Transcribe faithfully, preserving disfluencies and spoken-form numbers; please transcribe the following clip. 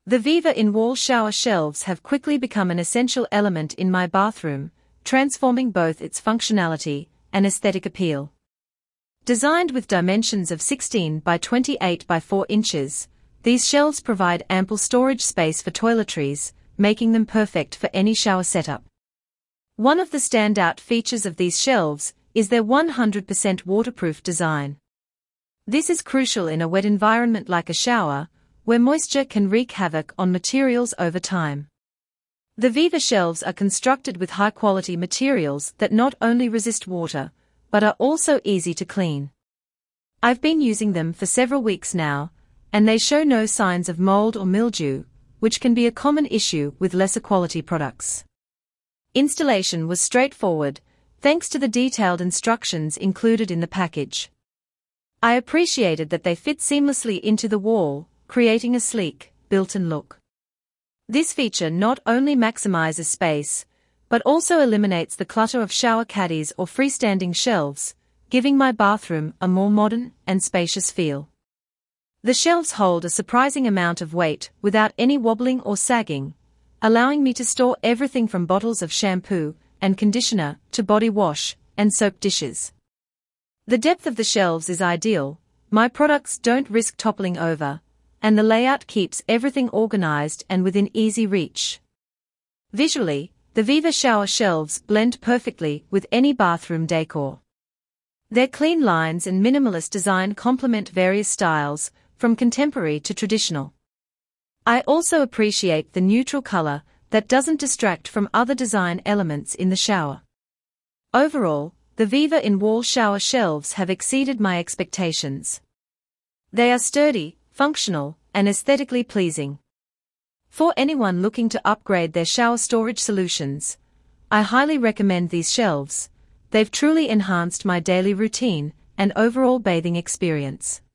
The Viva in-wall shower shelves have quickly become an essential element in my bathroom, transforming both its functionality and aesthetic appeal. Designed with dimensions of sixteen by twenty-eight by four inches, these shelves provide ample storage space for toiletries, making them perfect for any shower setup. One of the standout features of these shelves is their one hundred percent waterproof design. This is crucial in a wet environment like a shower, where moisture can wreak havoc on materials over time. The Viva shelves are constructed with high-quality materials that not only resist water, but are also easy to clean. I've been using them for several weeks now, and they show no signs of mold or mildew, which can be a common issue with lesser quality products. Installation was straightforward, thanks to the detailed instructions included in the package. I appreciated that they fit seamlessly into the wall, creating a sleek, built-in look. This feature not only maximizes space, but also eliminates the clutter of shower caddies or freestanding shelves, giving my bathroom a more modern and spacious feel. The shelves hold a surprising amount of weight without any wobbling or sagging, allowing me to store everything from bottles of shampoo and conditioner to body wash and soap dishes. The depth of the shelves is ideal, my products don't risk toppling over, and the layout keeps everything organized and within easy reach. Visually, the Viva shower shelves blend perfectly with any bathroom decor. Their clean lines and minimalist design complement various styles, from contemporary to traditional. I also appreciate the neutral color that doesn't distract from other design elements in the shower. Overall, the Viva in-wall shower shelves have exceeded my expectations. They are sturdy, functional, and aesthetically pleasing. For anyone looking to upgrade their shower storage solutions, I highly recommend these shelves. They've truly enhanced my daily routine and overall bathing experience.